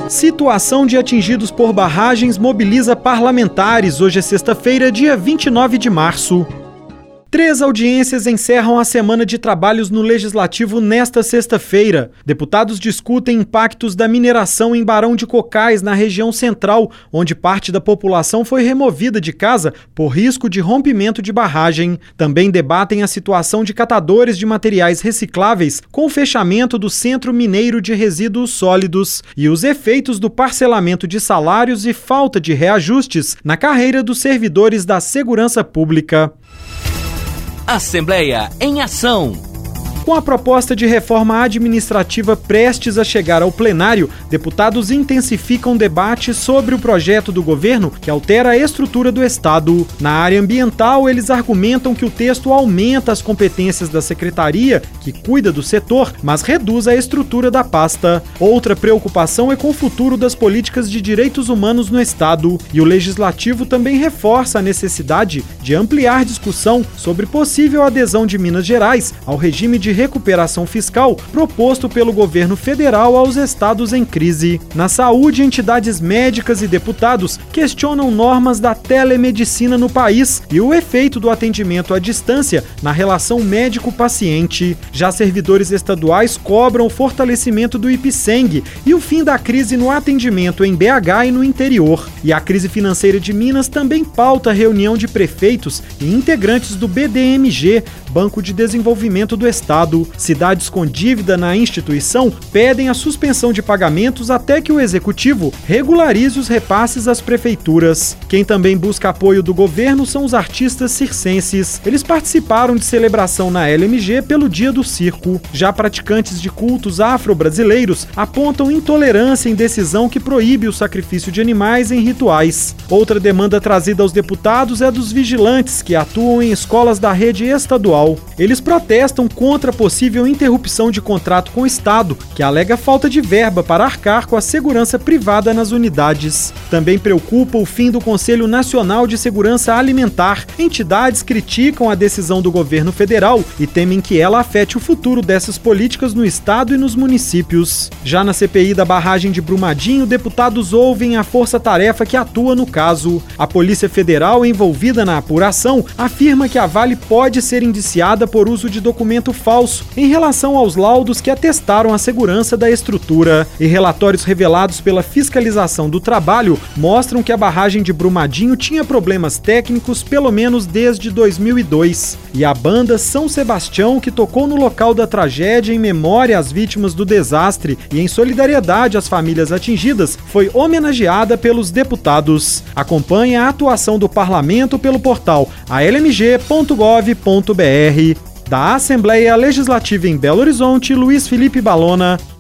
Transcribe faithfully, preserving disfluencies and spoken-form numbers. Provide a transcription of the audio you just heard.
Situação de atingidos por barragens mobiliza parlamentares. Hoje é sexta-feira, dia vinte e nove de março. Três audiências encerram a semana de trabalhos no Legislativo nesta sexta-feira. Deputados discutem impactos da mineração em Barão de Cocais, na região central, onde parte da população foi removida de casa por risco de rompimento de barragem. Também debatem a situação de catadores de materiais recicláveis com o fechamento do Centro Mineiro de Resíduos Sólidos e os efeitos do parcelamento de salários e falta de reajustes na carreira dos servidores da segurança pública. Assembleia em Ação. Com a proposta de reforma administrativa prestes a chegar ao plenário, deputados intensificam debate sobre o projeto do governo que altera a estrutura do Estado. Na área ambiental, eles argumentam que o texto aumenta as competências da secretaria, que cuida do setor, mas reduz a estrutura da pasta. Outra preocupação é com o futuro das políticas de direitos humanos no Estado. E o Legislativo também reforça a necessidade de ampliar discussão sobre possível adesão de Minas Gerais ao regime de recuperação fiscal proposto pelo governo federal aos estados em crise. Na saúde, entidades médicas e deputados questionam normas da telemedicina no país e o efeito do atendimento à distância na relação médico-paciente. Já servidores estaduais cobram o fortalecimento do IPSENG e o fim da crise no atendimento em B H e no interior. E a crise financeira de Minas também pauta a reunião de prefeitos e integrantes do B D M G, Banco de Desenvolvimento do Estado. Cidades com dívida na instituição pedem a suspensão de pagamentos até que o executivo regularize os repasses às prefeituras. Quem também busca apoio do governo são os artistas circenses. Eles participaram de celebração na L M G pelo Dia do Circo. Já praticantes de cultos afro-brasileiros apontam intolerância em decisão que proíbe o sacrifício de animais em rituais. Outra demanda trazida aos deputados é dos vigilantes que atuam em escolas da rede estadual. Eles protestam contra a possível interrupção de contrato com o Estado, que alega falta de verba para arcar com a segurança privada nas unidades. Também preocupa o fim do Conselho Nacional de Segurança Alimentar. Entidades criticam a decisão do governo federal e temem que ela afete o futuro dessas políticas no Estado e nos municípios. Já na C P I da barragem de Brumadinho, deputados ouvem a força-tarefa que atua no caso. A Polícia Federal, envolvida na apuração, afirma que a Vale pode ser indiciada por uso de documento falso em relação aos laudos que atestaram a segurança da estrutura. E relatórios revelados pela Fiscalização do Trabalho mostram que a barragem de Brumadinho tinha problemas técnicos pelo menos desde dois mil e dois. E a banda São Sebastião, que tocou no local da tragédia em memória às vítimas do desastre e em solidariedade às famílias atingidas, foi homenageada pelos deputados. Acompanhe a atuação do parlamento pelo portal a l m g ponto gov ponto b r. Da Assembleia Legislativa em Belo Horizonte, Luiz Felipe Balona.